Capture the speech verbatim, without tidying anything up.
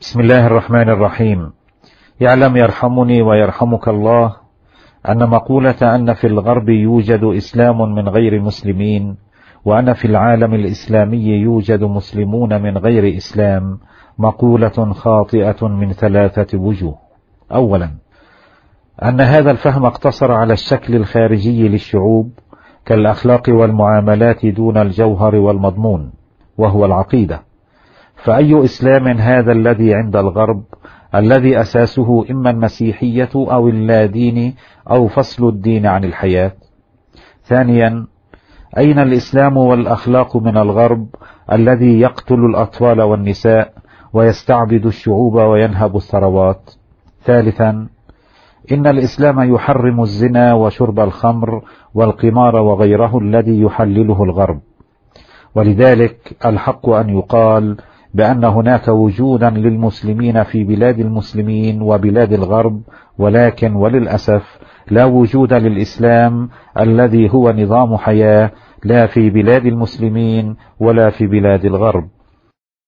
بسم الله الرحمن الرحيم. يعلم يرحمني ويرحمك الله أن مقولة أن في الغرب يوجد إسلام من غير مسلمين وأن في العالم الإسلامي يوجد مسلمون من غير إسلام مقولة خاطئة من ثلاثة وجوه. أولا، أن هذا الفهم اقتصر على الشكل الخارجي للشعوب كالأخلاق والمعاملات دون الجوهر والمضمون وهو العقيدة، فأي إسلام هذا الذي عند الغرب الذي أساسه إما المسيحية أو اللادين أو فصل الدين عن الحياة؟ ثانيا، أين الإسلام والأخلاق من الغرب الذي يقتل الأطفال والنساء ويستعبد الشعوب وينهب الثروات؟ ثالثا، إن الإسلام يحرم الزنا وشرب الخمر والقمار وغيره الذي يحلله الغرب، ولذلك الحق أن يقال بأن هناك وجودا للمسلمين في بلاد المسلمين وبلاد الغرب، ولكن وللأسف لا وجود للإسلام الذي هو نظام حياة لا في بلاد المسلمين ولا في بلاد الغرب.